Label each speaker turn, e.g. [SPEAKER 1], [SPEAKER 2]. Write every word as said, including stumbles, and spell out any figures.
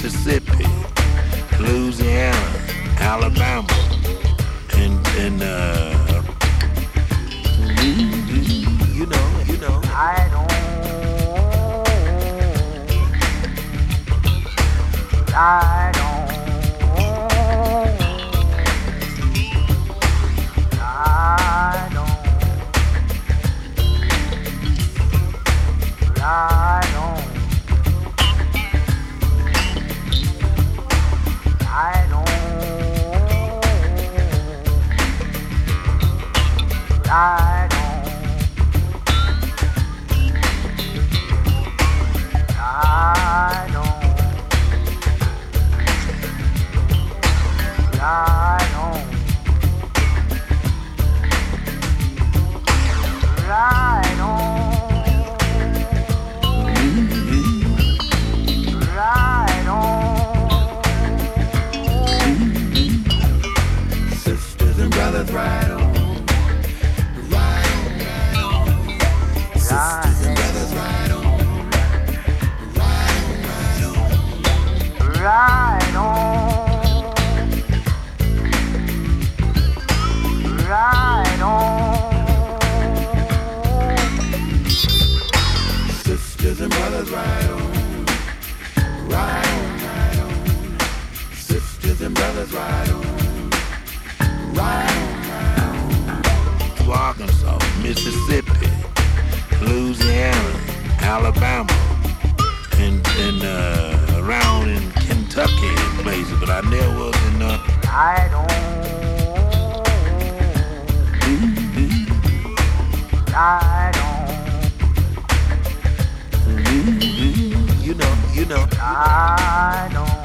[SPEAKER 1] Mississippi, Louisiana, Alabama, and and uh, you know, you know.
[SPEAKER 2] I don't. I don't. I don't. I don't. I don't. I don't. I don't. I don't. I don't. I don't.
[SPEAKER 1] Sisters and brothers, right on. Right on, right on. Sisters and brothers, right on. Right on, right on.
[SPEAKER 2] Right on. Right on.
[SPEAKER 1] Sisters and brothers, right on. Right on, right on. Sisters and brothers, right on. Right on, right on. To Arkansas, Mississippi, Louisiana, Alabama, and and uh, around in Kentucky and places, but I never was in uh,
[SPEAKER 2] I don't. I don't.
[SPEAKER 1] you know, you know.
[SPEAKER 2] I don't.